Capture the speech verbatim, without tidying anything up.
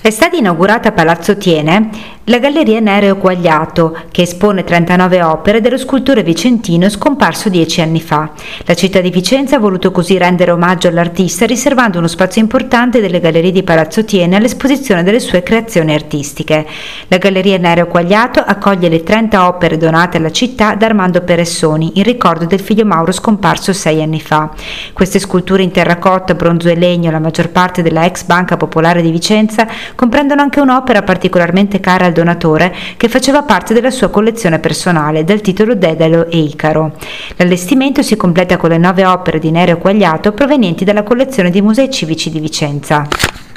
È stata inaugurata a Palazzo Thiene la Galleria Nereo Quagliato, che espone trentanove opere dello scultore vicentino scomparso dieci anni fa. La città di Vicenza ha voluto così rendere omaggio all'artista, riservando uno spazio importante delle gallerie di Palazzo Thiene all'esposizione delle sue creazioni artistiche. La Galleria Nereo Quagliato accoglie le trenta opere donate alla città da Armando Peressoni, in ricordo del figlio Mauro scomparso sei anni fa. Queste sculture in terracotta, bronzo e legno, la maggior parte della ex Banca Popolare di Vicenza, comprendono anche un'opera particolarmente cara al donatore che faceva parte della sua collezione personale, dal titolo Dedalo e Icaro. L'allestimento si completa con le nove opere di Nereo Quagliato provenienti dalla collezione dei Musei Civici di Vicenza.